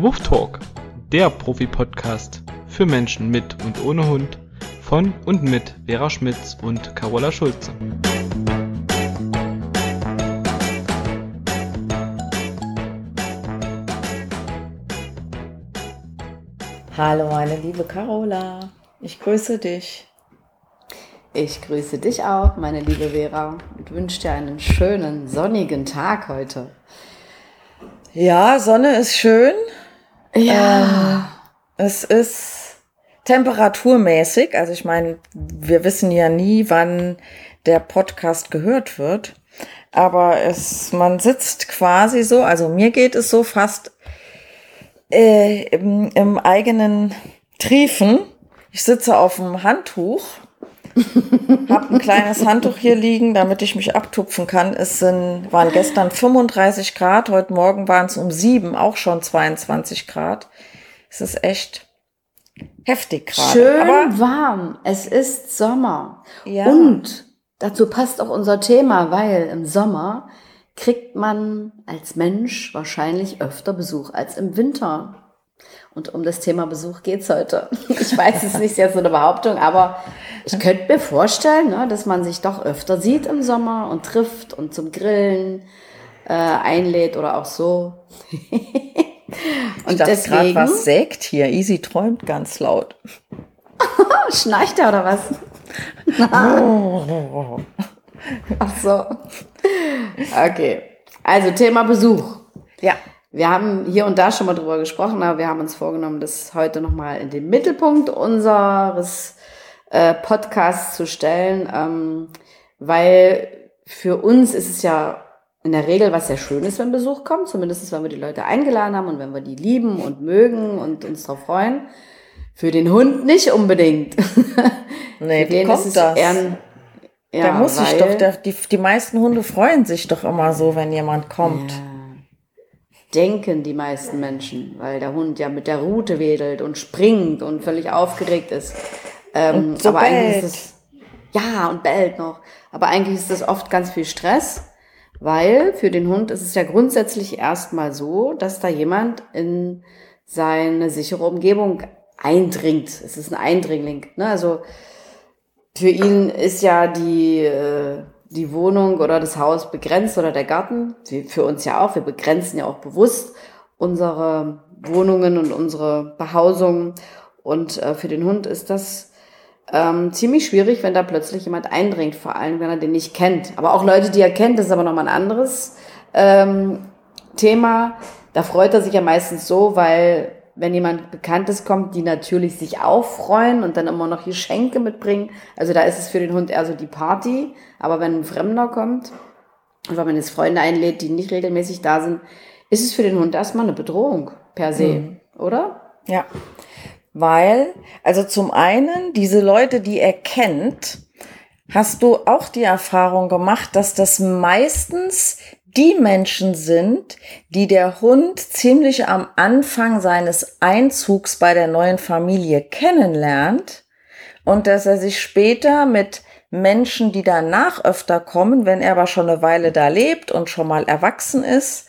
Huftalk, der Profi-Podcast für Menschen mit und ohne Hund von und mit Vera Schmitz und Carola Schulze. Hallo meine liebe Carola, ich grüße dich. Ich grüße dich auch, meine liebe Vera, und wünsche dir einen schönen, sonnigen Tag heute. Ja, Sonne ist schön. Ja. Es ist temperaturmäßig, also ich meine, wir wissen ja nie, wann der Podcast gehört wird, aber man sitzt quasi so, also mir geht es so fast im eigenen Triefen. Ich sitze auf dem Handtuch, habe ein kleines Handtuch hier liegen, damit ich mich abtupfen kann. Waren gestern 35 Grad, heute Morgen waren es um 7 auch schon 22 Grad. Es ist echt heftig gerade. Schön warm, es ist Sommer. Ja. Und dazu passt auch unser Thema, weil im Sommer kriegt man als Mensch wahrscheinlich öfter Besuch als im Winter. Und um das Thema Besuch geht's heute. Ich weiß, es ist nicht jetzt so eine Behauptung, aber ich könnte mir vorstellen, dass man sich doch öfter sieht im Sommer und trifft und zum Grillen einlädt oder auch so. Und ich dachte gerade, was sägt hier? Easy träumt ganz laut. Schnarcht er oder was? Ach so. Okay. Also Thema Besuch. Ja. Wir haben hier und da schon mal drüber gesprochen, aber wir haben uns vorgenommen, das heute nochmal in den Mittelpunkt unseres Podcasts zu stellen, weil für uns ist es ja in der Regel was sehr Schönes, wenn Besuch kommt, zumindest wenn wir die Leute eingeladen haben und wenn wir die lieben und mögen und uns darauf freuen. Für den Hund nicht unbedingt. Nee, für den kommt ist es das? Ja, der muss sich doch, die meisten Hunde freuen sich doch immer so, wenn jemand kommt. Ja. Denken die meisten Menschen, weil der Hund ja mit der Rute wedelt und springt und völlig aufgeregt ist. Und so aber bellt. eigentlich ist es, ja, und bellt noch. Aber eigentlich ist das oft ganz viel Stress, weil für den Hund ist es ja grundsätzlich erstmal so, dass da jemand in seine sichere Umgebung eindringt. Es ist ein Eindringling, ne? Also für ihn ist ja die Wohnung oder das Haus begrenzt oder der Garten, für uns ja auch, wir begrenzen ja auch bewusst unsere Wohnungen und unsere Behausungen und für den Hund ist das ziemlich schwierig, wenn da plötzlich jemand eindringt, vor allem wenn er den nicht kennt. Aber auch Leute, die er kennt, das ist aber nochmal ein anderes Thema. Da freut er sich ja meistens so, weil wenn jemand Bekanntes kommt, die natürlich sich auch freuen und dann immer noch Geschenke mitbringen. Also da ist es für den Hund eher so die Party. Aber wenn ein Fremder kommt, und wenn man jetzt Freunde einlädt, die nicht regelmäßig da sind, ist es für den Hund erstmal eine Bedrohung per se, oder? Ja, weil, also zum einen, diese Leute, die er kennt, hast du auch die Erfahrung gemacht, dass das meistens die Menschen sind, die der Hund ziemlich am Anfang seines Einzugs bei der neuen Familie kennenlernt und dass er sich später mit Menschen, die danach öfter kommen, wenn er aber schon eine Weile da lebt und schon mal erwachsen ist,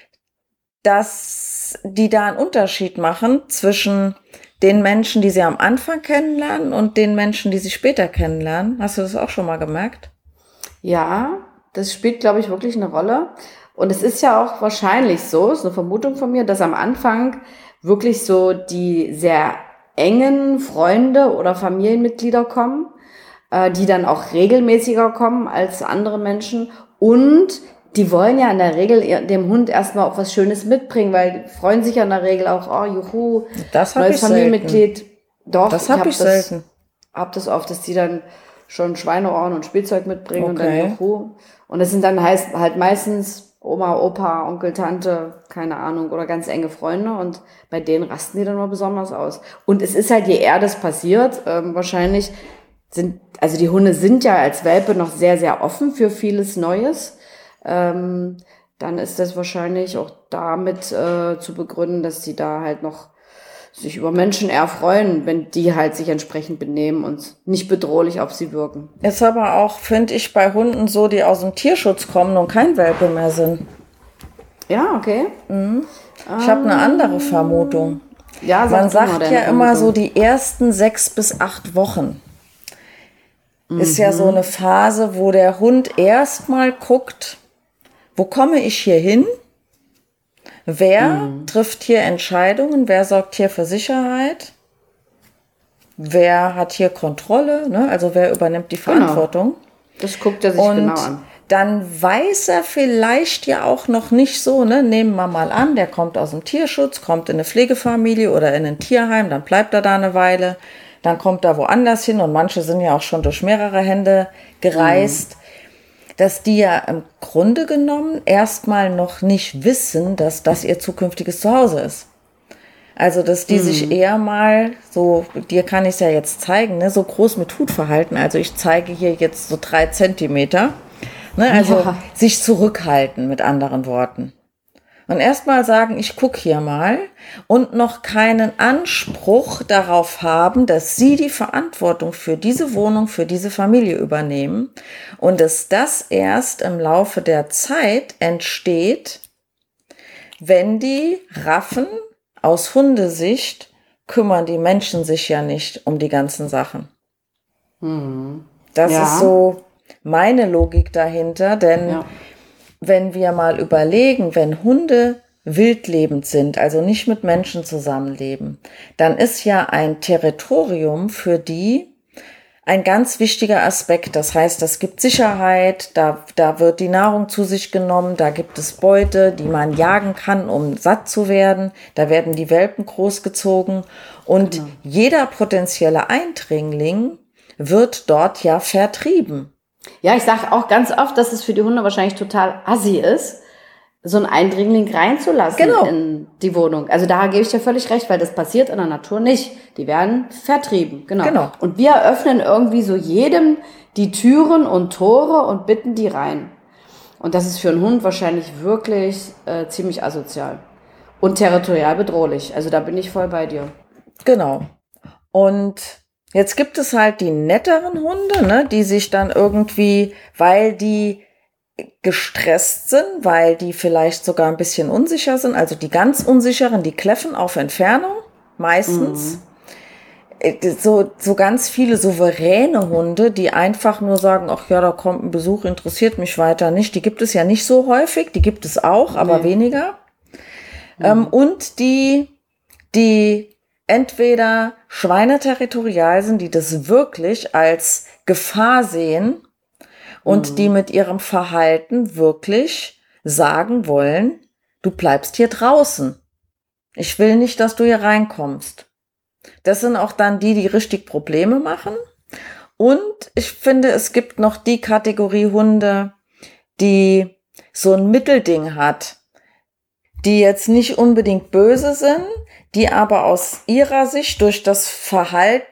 dass die da einen Unterschied machen zwischen den Menschen, die sie am Anfang kennenlernen und den Menschen, die sie später kennenlernen. Hast du das auch schon mal gemerkt? Ja, das spielt, glaube ich, wirklich eine Rolle. Und es ist ja auch wahrscheinlich so, ist eine Vermutung von mir, dass am Anfang wirklich so die sehr engen Freunde oder Familienmitglieder kommen, die dann auch regelmäßiger kommen als andere Menschen. Und die wollen ja in der Regel dem Hund erstmal auch was Schönes mitbringen, weil die freuen sich ja in der Regel auch, oh juhu, das neues Familienmitglied. Doch, das habe ich selten. Hab das oft, dass die dann schon Schweineohren und Spielzeug mitbringen und Okay. dann juhu. Und das sind dann halt meistens Oma, Opa, Onkel, Tante, keine Ahnung, oder ganz enge Freunde und bei denen rasten die dann mal besonders aus. Und es ist halt, je eher das passiert, wahrscheinlich die Hunde sind ja als Welpe noch sehr, sehr offen für vieles Neues. Dann ist das wahrscheinlich auch damit zu begründen, dass die da halt noch sich über Menschen eher freuen, wenn die halt sich entsprechend benehmen und nicht bedrohlich auf sie wirken. Ist aber auch, finde ich, bei Hunden so, die aus dem Tierschutz kommen und kein Welpe mehr sind. Ja, okay. Ich habe eine andere Vermutung. Ja, Man sag du mal sagt deine ja immer so, Vermutung. die ersten 6 bis 8 Wochen ist ja so eine Phase, wo der Hund erstmal guckt, wo komme ich hier hin? Wer trifft hier Entscheidungen? Wer sorgt hier für Sicherheit? Wer hat hier Kontrolle? Ne? Also wer übernimmt die Verantwortung? Das guckt er sich Und genau an. dann weiß er vielleicht ja auch noch nicht so, ne? Nehmen wir mal an, der kommt aus dem Tierschutz, kommt in eine Pflegefamilie oder in ein Tierheim, dann bleibt er da eine Weile, dann kommt er woanders hin und manche sind ja auch schon durch mehrere Hände gereist, dass die ja im Grunde genommen erstmal noch nicht wissen, dass das ihr zukünftiges Zuhause ist. Also, dass die sich eher mal so, dir kann ich es ja jetzt zeigen, ne, so groß mit Hut verhalten. Also ich zeige hier jetzt so 3 Zentimeter. Ne, also Ja. sich zurückhalten, mit anderen Worten. Und erstmal sagen, ich gucke hier mal und noch keinen Anspruch darauf haben, dass sie die Verantwortung für diese Wohnung, für diese Familie übernehmen und dass das erst im Laufe der Zeit entsteht, wenn die raffen, aus Hundesicht kümmern die Menschen sich ja nicht um die ganzen Sachen. Das Ja. ist so meine Logik dahinter, denn Ja. wenn wir mal überlegen, wenn Hunde wildlebend sind, also nicht mit Menschen zusammenleben, dann ist ja ein Territorium für die ein ganz wichtiger Aspekt. Das heißt, das gibt Sicherheit, da wird die Nahrung zu sich genommen, da gibt es Beute, die man jagen kann, um satt zu werden. Da werden die Welpen großgezogen und jeder potenzielle Eindringling wird dort ja vertrieben. Ja, ich sage auch ganz oft, dass es für die Hunde wahrscheinlich total assi ist, so einen Eindringling reinzulassen Genau. in die Wohnung. Also da gebe ich dir völlig recht, weil das passiert in der Natur nicht. Die werden vertrieben, genau. Und wir öffnen irgendwie so jedem die Türen und Tore und bitten die rein. Und das ist für einen Hund wahrscheinlich wirklich ziemlich asozial und territorial bedrohlich. Also da bin ich voll bei dir. Genau. Und jetzt gibt es halt die netteren Hunde, ne, die sich dann irgendwie, weil die gestresst sind, weil die vielleicht sogar ein bisschen unsicher sind, also die ganz unsicheren, die kläffen auf Entfernung, meistens. So ganz viele souveräne Hunde, die einfach nur sagen, ach ja, da kommt ein Besuch, interessiert mich weiter nicht. Die gibt es ja nicht so häufig, die gibt es auch, aber weniger. Und die entweder schweineterritorial sind, die das wirklich als Gefahr sehen und die mit ihrem Verhalten wirklich sagen wollen, du bleibst hier draußen. Ich will nicht, dass du hier reinkommst. Das sind auch dann die richtig Probleme machen. Und ich finde, es gibt noch die Kategorie Hunde, die so ein Mittelding hat, die jetzt nicht unbedingt böse sind, die aber aus ihrer Sicht durch das Verhalten,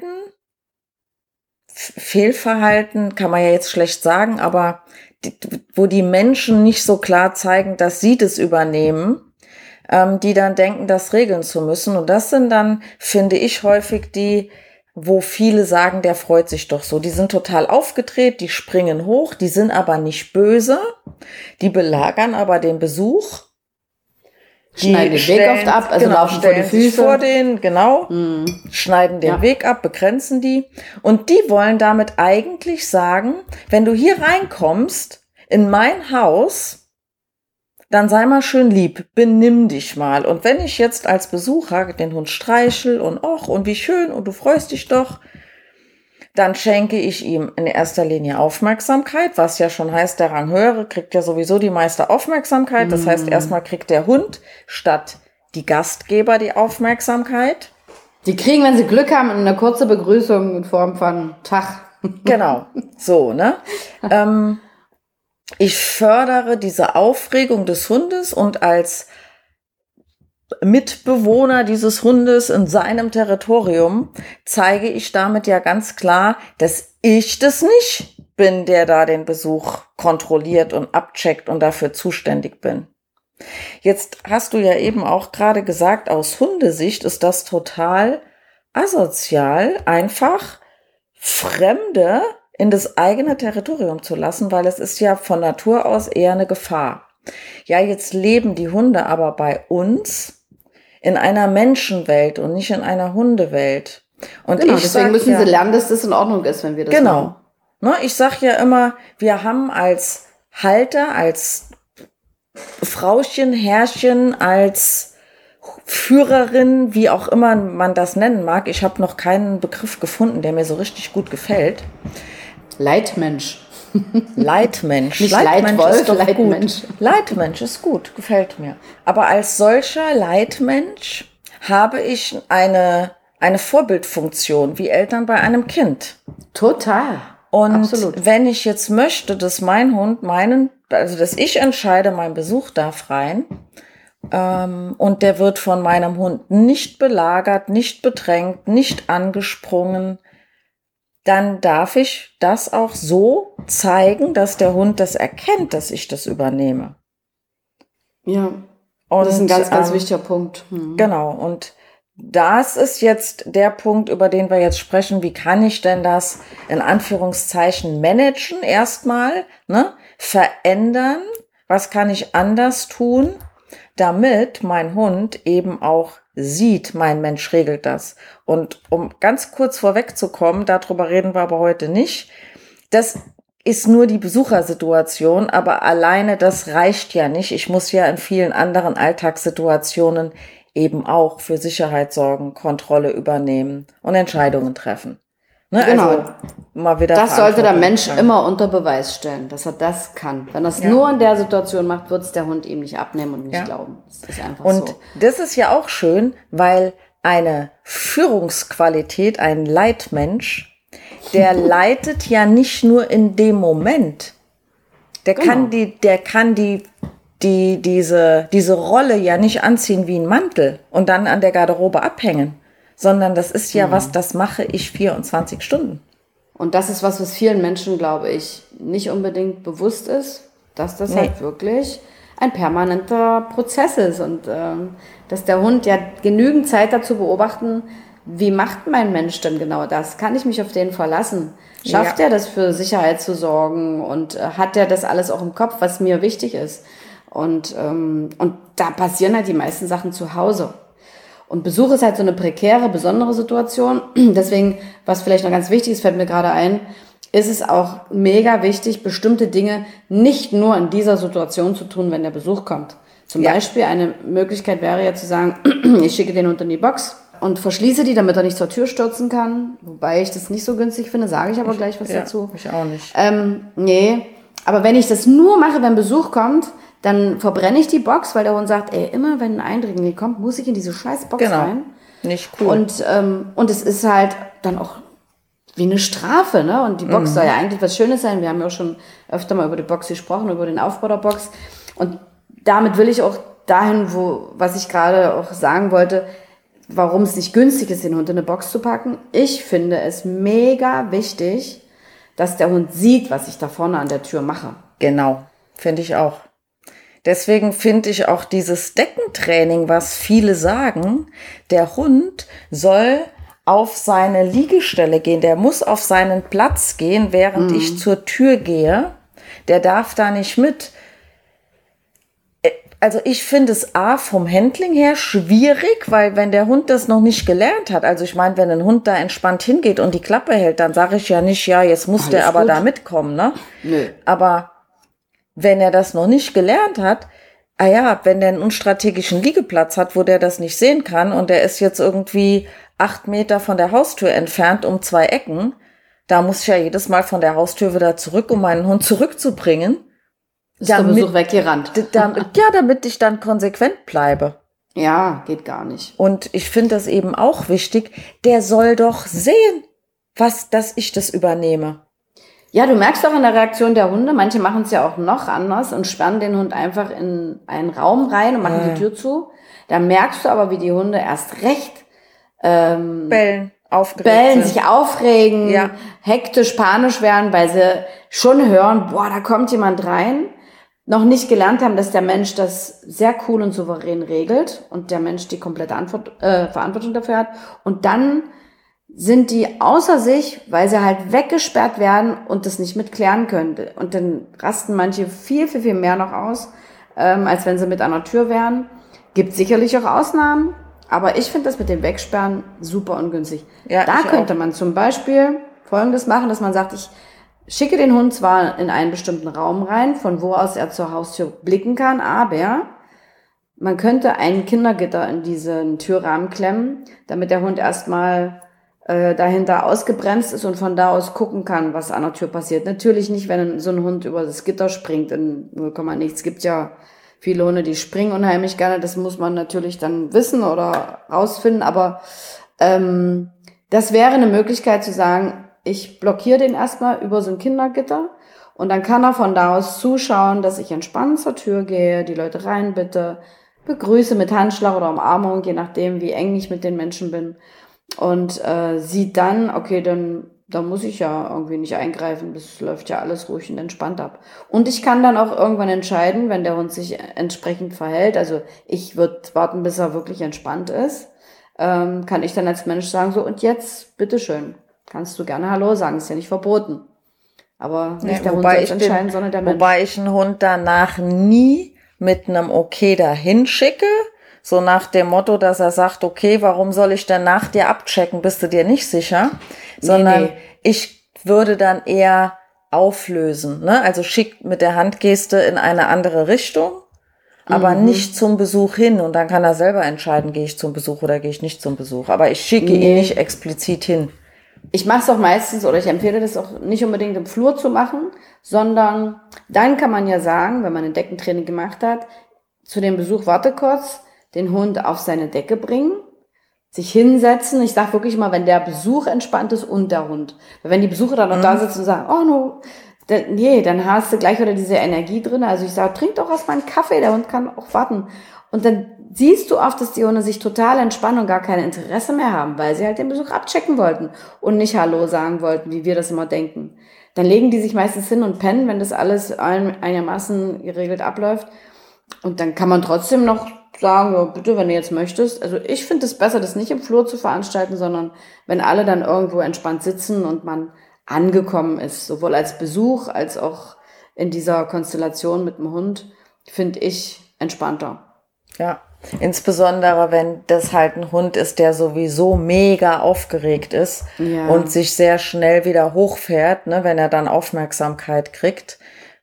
Fehlverhalten kann man ja jetzt schlecht sagen, aber wo die Menschen nicht so klar zeigen, dass sie das übernehmen, die dann denken, das regeln zu müssen. Und das sind dann, finde ich, häufig die, wo viele sagen, der freut sich doch so. Die sind total aufgedreht, die springen hoch, die sind aber nicht böse, die belagern aber den Besuch. Schneiden den Weg oft ab, also laufen vor die Füße. Vor denen, genau, schneiden den Weg ab, begrenzen die. Und die wollen damit eigentlich sagen, wenn du hier reinkommst, in mein Haus, dann sei mal schön lieb, benimm dich mal. Und wenn ich jetzt als Besucher den Hund streichel und och, und wie schön, und du freust dich doch, dann schenke ich ihm in erster Linie Aufmerksamkeit, was ja schon heißt, der Ranghöhere kriegt ja sowieso die meiste Aufmerksamkeit. Das heißt, erstmal kriegt der Hund statt die Gastgeber die Aufmerksamkeit. Die kriegen, wenn sie Glück haben, eine kurze Begrüßung in Form von Tag. Genau, so, ne? Ich fördere diese Aufregung des Hundes und als Mitbewohner dieses Hundes in seinem Territorium zeige ich damit ja ganz klar, dass ich das nicht bin, der da den Besuch kontrolliert und abcheckt und dafür zuständig bin. Jetzt hast du ja eben auch gerade gesagt, aus Hundesicht ist das total asozial, einfach Fremde in das eigene Territorium zu lassen, weil es ist ja von Natur aus eher eine Gefahr. Ja, jetzt leben die Hunde aber bei uns in einer Menschenwelt und nicht in einer Hundewelt. Und Genau, ich deswegen sag müssen ja, sie lernen, dass das in Ordnung ist, wenn wir das genau. machen. Ne, ich sag ja immer, wir haben als Halter, als Frauchen, Herrchen, als Führerin, wie auch immer man das nennen mag. Ich habe noch keinen Begriff gefunden, der mir so richtig gut gefällt. Leitmensch. Leitmensch. Nicht Leitmensch Leitwolf, ist doch Leitmensch. gut. Leitmensch ist gut, gefällt mir. Aber als solcher Leitmensch habe ich eine Vorbildfunktion, wie Eltern bei einem Kind. Total. Und Absolut. wenn ich jetzt möchte, dass mein Hund dass ich entscheide, mein Besuch darf rein, und der wird von meinem Hund nicht belagert, nicht bedrängt, nicht angesprungen, dann darf ich das auch so zeigen, dass der Hund das erkennt, dass ich das übernehme. Ja, Und, das ist ein ganz, ganz wichtiger Punkt. Genau, und das ist jetzt der Punkt, über den wir jetzt sprechen. Wie kann ich denn das in Anführungszeichen managen erstmal, ne? Verändern? Was kann ich anders tun, damit mein Hund eben auch sieht, mein Mensch regelt das. Und um ganz kurz vorwegzukommen, darüber reden wir aber heute nicht, das ist nur die Besuchersituation, aber alleine das reicht ja nicht. Ich muss ja in vielen anderen Alltagssituationen eben auch für Sicherheit sorgen, Kontrolle übernehmen und Entscheidungen treffen. Ne? Genau. Also mal wieder Das sollte der Verantwortung Mensch tragen. immer unter Beweis stellen, dass er das kann. Wenn er es nur in der Situation macht, wird es der Hund ihm nicht abnehmen und nicht glauben. Das ist einfach Und so. das ist ja auch schön, weil eine Führungsqualität, ein Leitmensch, der leitet ja nicht nur in dem Moment. Der kann diese Rolle ja nicht anziehen wie ein Mantel und dann an der Garderobe abhängen, sondern das ist ja was, das mache ich 24 Stunden. Und das ist was vielen Menschen, glaube ich, nicht unbedingt bewusst ist, dass das halt wirklich ein permanenter Prozess ist und dass der Hund ja genügend Zeit dazu beobachten, wie macht mein Mensch denn genau das? Kann ich mich auf den verlassen? Schafft er das für Sicherheit zu sorgen und hat er das alles auch im Kopf, was mir wichtig ist? Und da passieren halt die meisten Sachen zu Hause. Und Besuch ist halt so eine prekäre, besondere Situation. Deswegen, was vielleicht noch ganz wichtig ist, fällt mir gerade ein, ist es auch mega wichtig, bestimmte Dinge nicht nur in dieser Situation zu tun, wenn der Besuch kommt. Zum Beispiel eine Möglichkeit wäre ja zu sagen, ich schicke den Hund in die Box und verschließe die, damit er nicht zur Tür stürzen kann. Wobei ich das nicht so günstig finde, sage ich aber gleich was dazu. Ich auch nicht. Nee, aber wenn ich das nur mache, wenn Besuch kommt, dann verbrenne ich die Box, weil der Hund sagt, immer wenn ein Eindringling kommt, muss ich in diese scheiß Box rein. Nicht cool. Und es ist halt dann auch wie eine Strafe, ne? Und die Box soll ja eigentlich was Schönes sein. Wir haben ja auch schon öfter mal über die Box gesprochen, über den Aufbau der Box. Und damit will ich auch dahin, was ich gerade auch sagen wollte, warum es nicht günstig ist, den Hund in eine Box zu packen. Ich finde es mega wichtig, dass der Hund sieht, was ich da vorne an der Tür mache. Genau, finde ich auch. Deswegen finde ich auch dieses Deckentraining, was viele sagen, der Hund soll auf seine Liegestelle gehen, der muss auf seinen Platz gehen, während ich zur Tür gehe. Der darf da nicht mit. Also ich finde es vom Handling her schwierig, weil wenn der Hund das noch nicht gelernt hat, also ich meine, wenn ein Hund da entspannt hingeht und die Klappe hält, dann sage ich ja nicht, ja, jetzt muss der aber da mitkommen, ne? Nö. Aber wenn er das noch nicht gelernt hat, wenn der einen unstrategischen Liegeplatz hat, wo der das nicht sehen kann und der ist jetzt irgendwie 8 Meter von der Haustür entfernt um 2 Ecken, da muss ich ja jedes Mal von der Haustür wieder zurück, um meinen Hund zurückzubringen. Ist der Besuch weggerannt. Damit ich dann konsequent bleibe. Ja, geht gar nicht. Und ich finde das eben auch wichtig, der soll doch sehen, dass ich das übernehme. Ja, du merkst auch in der Reaktion der Hunde, manche machen es ja auch noch anders und sperren den Hund einfach in einen Raum rein und machen die Tür zu. Da merkst du aber, wie die Hunde erst recht Bellen, sich aufregen, hektisch, panisch werden, weil sie schon hören, da kommt jemand rein, noch nicht gelernt haben, dass der Mensch das sehr cool und souverän regelt und der Mensch die komplette Verantwortung dafür hat. Und dann sind die außer sich, weil sie halt weggesperrt werden und das nicht mitklären können. Und dann rasten manche viel, viel, viel mehr noch aus, als wenn sie mit an der Tür wären. Gibt sicherlich auch Ausnahmen, aber ich finde das mit dem Wegsperren super ungünstig. Ja, da könnte man zum Beispiel Folgendes machen, dass man sagt, ich schicke den Hund zwar in einen bestimmten Raum rein, von wo aus er zur Haustür blicken kann, aber man könnte ein Kindergitter in diesen Türrahmen klemmen, damit der Hund erstmal dahinter ausgebremst ist und von da aus gucken kann, was an der Tür passiert. Natürlich nicht, wenn so ein Hund über das Gitter springt in 0, nichts. Es gibt ja viele Hunde, die springen unheimlich gerne. Das muss man natürlich dann wissen oder rausfinden. Aber das wäre eine Möglichkeit zu sagen, ich blockiere den erstmal über so ein Kindergitter und dann kann er von da aus zuschauen, dass ich entspannt zur Tür gehe, die Leute rein bitte, begrüße mit Handschlag oder Umarmung, je nachdem, wie eng ich mit den Menschen bin. Und sieht dann, okay, dann muss ich ja irgendwie nicht eingreifen, das läuft ja alles ruhig und entspannt ab. Und ich kann dann auch irgendwann entscheiden, wenn der Hund sich entsprechend verhält, also ich würde warten, bis er wirklich entspannt ist, kann ich dann als Mensch sagen, so und jetzt, bitteschön, kannst du gerne Hallo sagen, ist ja nicht verboten. Aber nicht der Hund soll entscheiden, sondern der Mensch. Wobei ich einen Hund danach nie mit einem Okay dahin schicke, so nach dem Motto, dass er sagt, okay, warum soll ich denn nach dir abchecken, bist du dir nicht sicher? Sondern ich würde dann eher auflösen, ne? Also schick mit der Handgeste in eine andere Richtung, aber nicht zum Besuch hin. Und dann kann er selber entscheiden, gehe ich zum Besuch oder gehe ich nicht zum Besuch. Aber ich schicke ihn nicht explizit hin. Ich mache es auch meistens, oder ich empfehle das auch nicht unbedingt im Flur zu machen, sondern dann kann man ja sagen, wenn man ein Deckentraining gemacht hat, zu dem Besuch warte kurz, den Hund auf seine Decke bringen, sich hinsetzen. Ich sage wirklich mal, wenn der Besuch entspannt ist und der Hund. Weil wenn die Besucher dann noch da sitzen und sagen, oh no, dann hast du gleich wieder diese Energie drin. Also ich sage, trink doch erstmal einen Kaffee, der Hund kann auch warten. Und dann siehst du oft, dass die Hunde sich total entspannen und gar kein Interesse mehr haben, weil sie halt den Besuch abchecken wollten und nicht Hallo sagen wollten, wie wir das immer denken. Dann legen die sich meistens hin und pennen, wenn das alles einigermaßen geregelt abläuft. Und dann kann man trotzdem noch sagen, ja, bitte, wenn du jetzt möchtest. Also ich finde es besser, das nicht im Flur zu veranstalten, sondern wenn alle dann irgendwo entspannt sitzen und man angekommen ist, sowohl als Besuch als auch in dieser Konstellation mit dem Hund, finde ich entspannter. Ja, insbesondere wenn das halt ein Hund ist, der sowieso mega aufgeregt ist und sich sehr schnell wieder hochfährt, ne, wenn er dann Aufmerksamkeit kriegt.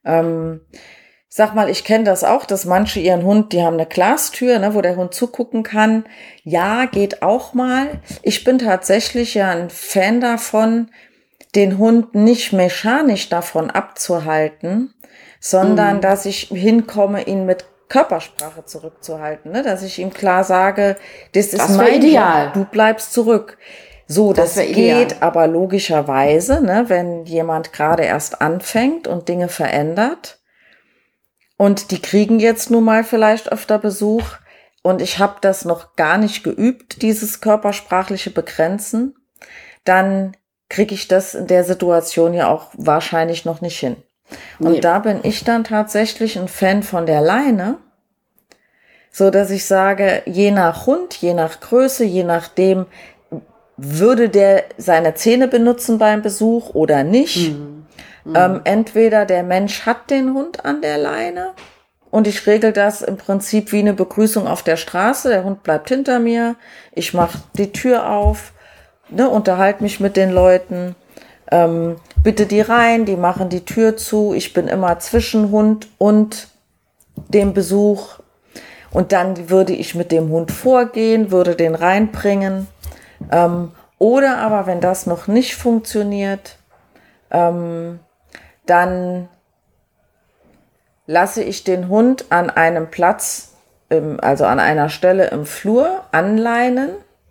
Sag mal, ich kenne das auch, dass manche ihren Hund, die haben eine Glastür, ne, wo der Hund zugucken kann. Ja, geht auch mal. Ich bin tatsächlich ja ein Fan davon, den Hund nicht mechanisch davon abzuhalten, sondern dass ich hinkomme, ihn mit Körpersprache zurückzuhalten, ne? Dass ich ihm klar sage, das ist mein ideal. Job, du bleibst zurück. So, das geht aber logischerweise, ne, wenn jemand gerade erst anfängt und Dinge verändert und die kriegen jetzt nun mal vielleicht öfter Besuch und ich habe das noch gar nicht geübt, dieses körpersprachliche Begrenzen, dann kriege ich das in der Situation ja auch wahrscheinlich noch nicht hin. Und da bin ich dann tatsächlich ein Fan von der Leine, so dass ich sage, je nach Hund, je nach Größe, je nachdem, würde der seine Zähne benutzen beim Besuch oder nicht. Entweder der Mensch hat den Hund an der Leine und ich regel das im Prinzip wie eine Begrüßung auf der Straße. Der Hund bleibt hinter mir, ich mache die Tür auf, ne, unterhalte mich mit den Leuten, bitte die rein, die machen die Tür zu. Ich bin immer zwischen Hund und dem Besuch. Und dann würde ich mit dem Hund vorgehen, würde den reinbringen. Oder aber, wenn das noch nicht funktioniert, dann lasse ich den Hund an einem Platz, also an einer Stelle im Flur anleinen.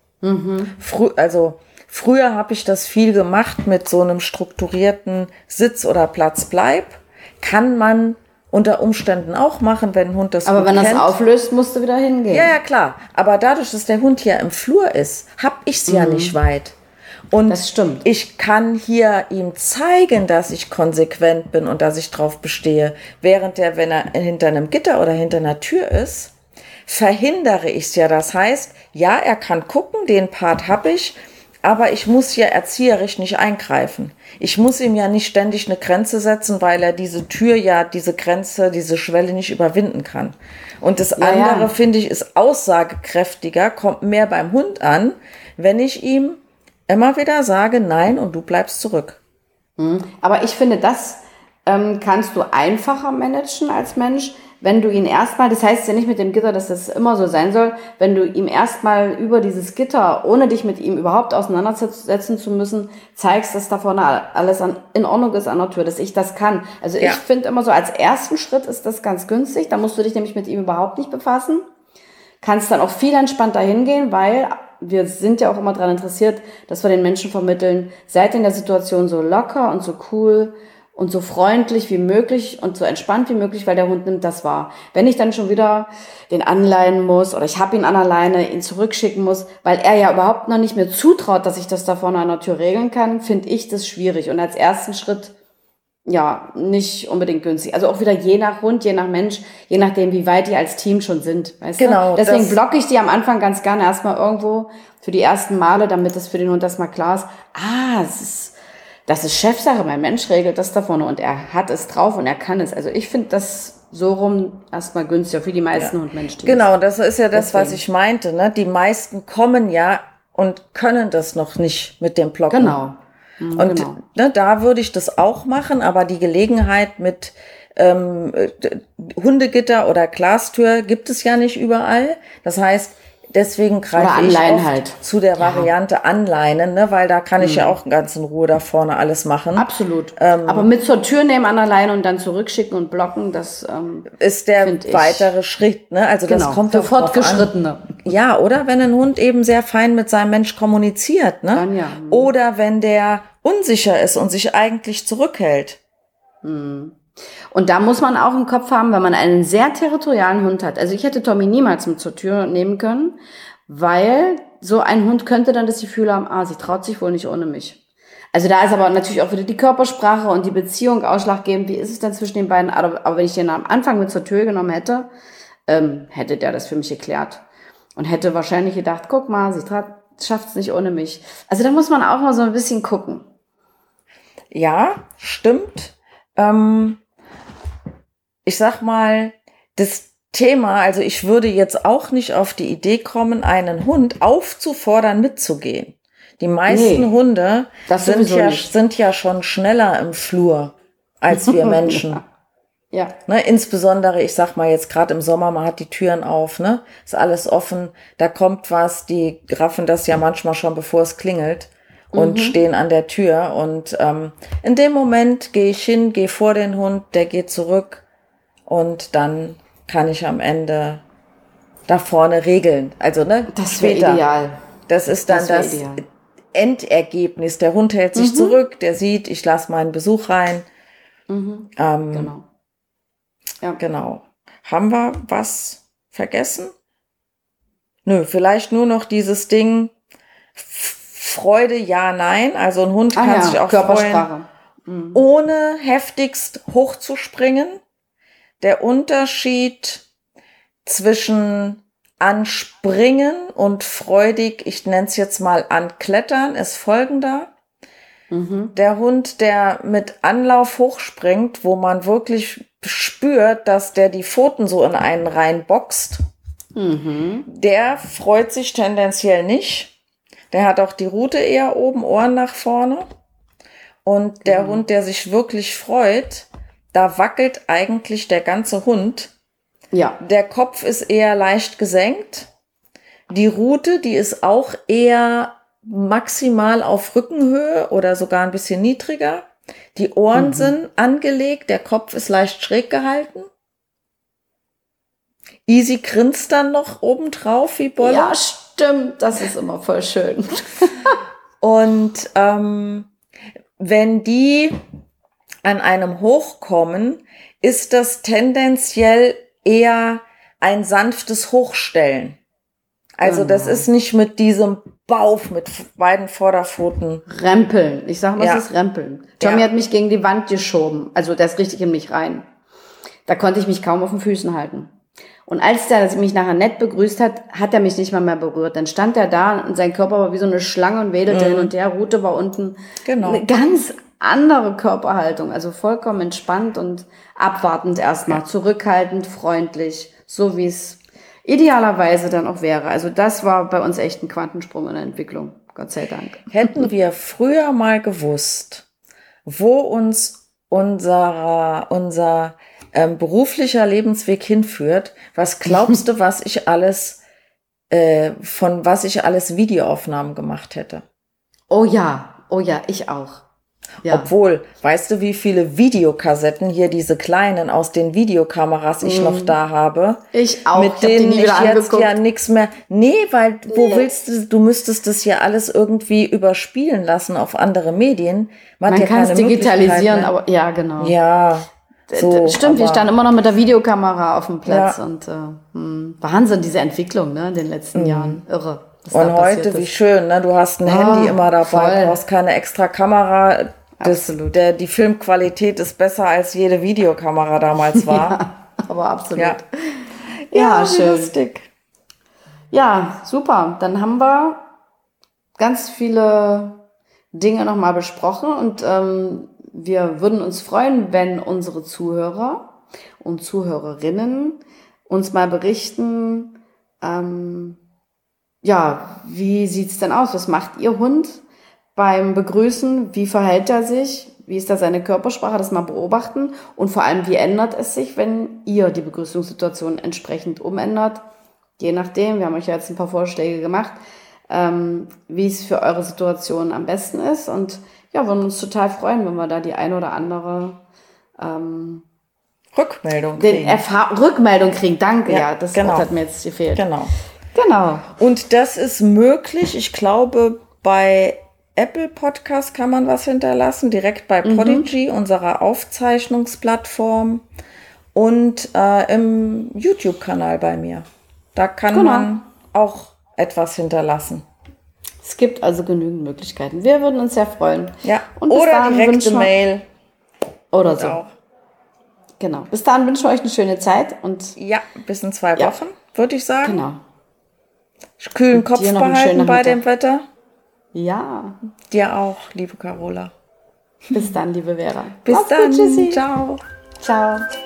Früher habe ich das viel gemacht mit so einem strukturierten Sitz- oder Platz-Bleib. Kann man unter Umständen auch machen, wenn ein Hund das Aber wenn kennt. das auflöst, musst du wieder hingehen. Ja, klar. Aber dadurch, dass der Hund ja im Flur ist, habe ich es ja nicht weit. Und das stimmt. Ich kann hier ihm zeigen, dass ich konsequent bin und dass ich drauf bestehe. Während wenn er hinter einem Gitter oder hinter einer Tür ist, verhindere ich es ja. Das heißt, ja, er kann gucken, den Part habe ich, aber ich muss ja erzieherisch nicht eingreifen. Ich muss ihm ja nicht ständig eine Grenze setzen, weil er diese Tür ja, diese Grenze, diese Schwelle nicht überwinden kann. Und das andere, finde ich, ist aussagekräftiger, kommt mehr beim Hund an, wenn ich ihm immer wieder sage, nein, und du bleibst zurück. Aber ich finde, das kannst du einfacher managen als Mensch, wenn du ihn erstmal, das heißt ja nicht mit dem Gitter, dass das immer so sein soll, wenn du ihm erstmal über dieses Gitter, ohne dich mit ihm überhaupt auseinandersetzen zu müssen, zeigst, dass da vorne alles in Ordnung ist an der Tür, dass ich das kann. Also ich finde immer so, als ersten Schritt ist das ganz günstig, da musst du dich nämlich mit ihm überhaupt nicht befassen, kannst dann auch viel entspannter hingehen, weil wir sind ja auch immer daran interessiert, dass wir den Menschen vermitteln, seid in der Situation so locker und so cool und so freundlich wie möglich und so entspannt wie möglich, weil der Hund nimmt das wahr. Wenn ich dann schon wieder den anleihen muss oder ich habe ihn an der Leine, ihn zurückschicken muss, weil er ja überhaupt noch nicht mir zutraut, dass ich das da vorne an der Tür regeln kann, finde ich das schwierig. Und als ersten Schritt, ja, nicht unbedingt günstig. Also auch wieder je nach Hund, je nach Mensch, je nachdem, wie weit die als Team schon sind. Weißt du? Deswegen blocke ich die am Anfang ganz gerne erstmal irgendwo für die ersten Male, damit es für den Hund erstmal klar ist, das ist Chefsache, mein Mensch regelt das da vorne und er hat es drauf und er kann es. Also ich finde das so rum erstmal günstiger für die meisten Hundmenschen. Genau, das ist ja das, was ich meinte. Ne? Die meisten kommen ja und können das noch nicht mit dem Blocken. Genau. Und ne, da würde ich das auch machen, aber die Gelegenheit mit Hundegitter oder Glastür gibt es ja nicht überall. Das heißt, deswegen greife ich oft zu der Variante Anleinen, ne, weil da kann ich ja auch ganz in Ruhe da vorne alles machen. Absolut. Aber mit zur Tür nehmen an der Leine und dann zurückschicken und blocken, das ist der weitere Schritt. Ne? Also das kommt für Fortgeschrittene. Ja, oder wenn ein Hund eben sehr fein mit seinem Mensch kommuniziert. Ne? Dann ja. Oder wenn der unsicher ist und sich eigentlich zurückhält. Und da muss man auch im Kopf haben, wenn man einen sehr territorialen Hund hat. Also ich hätte Tommy niemals mit zur Tür nehmen können, weil so ein Hund könnte dann das Gefühl haben, sie traut sich wohl nicht ohne mich. Also da ist aber natürlich auch wieder die Körpersprache und die Beziehung ausschlaggebend. Wie ist es denn zwischen den beiden? Aber wenn ich den am Anfang mit zur Tür genommen hätte, hätte der das für mich geklärt. Und hätte wahrscheinlich gedacht, guck mal, sie schafft es nicht ohne mich. Also da muss man auch mal so ein bisschen gucken. Ja, stimmt. Ich sag mal, das Thema, also ich würde jetzt auch nicht auf die Idee kommen, einen Hund aufzufordern, mitzugehen. Die meisten Hunde sind ja schon schneller im Flur als wir Menschen. Ja. Ne, insbesondere, ich sag mal jetzt gerade im Sommer, man hat die Türen auf, ne, ist alles offen, da kommt was, die raffen das ja manchmal schon, bevor es klingelt und stehen an der Tür und in dem Moment gehe ich hin, gehe vor den Hund, der geht zurück und dann kann ich am Ende da vorne regeln. Also, ne, das wäre ideal. Das ist dann das Endergebnis. Der Hund hält sich zurück, der sieht, ich lasse meinen Besuch rein. Genau. Ja. Genau. Haben wir was vergessen? Nö, vielleicht nur noch dieses Ding Freude, ja, nein. Also ein Hund kann sich auch freuen, ohne heftigst hochzuspringen. Der Unterschied zwischen anspringen und freudig, ich nenne es jetzt mal anklettern, ist folgender. Der Hund, der mit Anlauf hochspringt, wo man wirklich spürt, dass der die Pfoten so in einen reinboxt, der freut sich tendenziell nicht. Der hat auch die Rute eher oben, Ohren nach vorne. Und der Hund, der sich wirklich freut, da wackelt eigentlich der ganze Hund. Ja. Der Kopf ist eher leicht gesenkt. Die Rute, die ist auch eher maximal auf Rückenhöhe oder sogar ein bisschen niedriger. Die Ohren sind angelegt, der Kopf ist leicht schräg gehalten. Easy grinst dann noch obendrauf wie Bolle. Ja, stimmt, das ist immer voll schön. Und wenn die an einem hochkommen, ist das tendenziell eher ein sanftes Hochstellen. Also das ist nicht mit diesem Bauf, mit beiden Vorderpfoten. Rempeln. Ich sage mal, es ist Rempeln. Tommy hat mich gegen die Wand geschoben. Also der ist richtig in mich rein. Da konnte ich mich kaum auf den Füßen halten. Und als der mich nachher nett begrüßt hat, hat er mich nicht mal mehr berührt. Dann stand er da und sein Körper war wie so eine Schlange und wedelte hin und her. Rute war unten. Genau. Eine ganz andere Körperhaltung. Also vollkommen entspannt und abwartend erstmal. Zurückhaltend, freundlich. So wie es idealerweise dann auch wäre. Also das war bei uns echt ein Quantensprung in der Entwicklung. Gott sei Dank. Hätten wir früher mal gewusst, wo uns unser beruflicher Lebensweg hinführt, was glaubst du, was ich alles Videoaufnahmen gemacht hätte? Oh ja, ich auch. Ja. Obwohl, weißt du, wie viele Videokassetten hier diese kleinen aus den Videokameras ich noch da habe? Ich auch. Mit denen ich jetzt ja nichts mehr. Nee, weil du müsstest das ja alles irgendwie überspielen lassen auf andere Medien. Man ja kann es digitalisieren, aber ja, genau. Ja. So, stimmt, wir standen immer noch mit der Videokamera auf dem Platz und Wahnsinn, diese Entwicklung, ne, in den letzten Jahren. Irre. Und heute, wie schön, ne? Du hast ein Handy immer dabei, du brauchst keine extra Kamera. Die Filmqualität ist besser als jede Videokamera damals war. Ja, aber absolut. Ja, schön. Lustig. Ja, super. Dann haben wir ganz viele Dinge nochmal besprochen und wir würden uns freuen, wenn unsere Zuhörer und Zuhörerinnen uns mal berichten, wie sieht's denn aus? Was macht Ihr Hund beim Begrüßen? Wie verhält er sich? Wie ist da seine Körpersprache? Das mal beobachten. Und vor allem, wie ändert es sich, wenn ihr die Begrüßungssituation entsprechend umändert? Je nachdem, wir haben euch ja jetzt ein paar Vorschläge gemacht, wie es für eure Situation am besten ist. Und ja, würden uns total freuen, wenn wir da die eine oder andere Rückmeldung kriegen. Rückmeldung kriegen, danke, das genau. Wort hat mir jetzt gefehlt. Genau. Und das ist möglich, ich glaube, bei Apple Podcast kann man was hinterlassen, direkt bei Podigy, unserer Aufzeichnungsplattform und im YouTube-Kanal bei mir. Da kann man auch etwas hinterlassen. Es gibt also genügend Möglichkeiten. Wir würden uns sehr freuen. Ja, und oder direkte Mail. Oder so. Auch. Genau. Bis dahin wünschen wir euch eine schöne Zeit. Und ja, bis in 2 Wochen, würde ich sagen. Genau. Kühlen Kopf behalten bei dem Wetter. Ja. Dir auch, liebe Carola. Bis dann, liebe Vera. Bis dann. Tschüssi. Ciao. Ciao.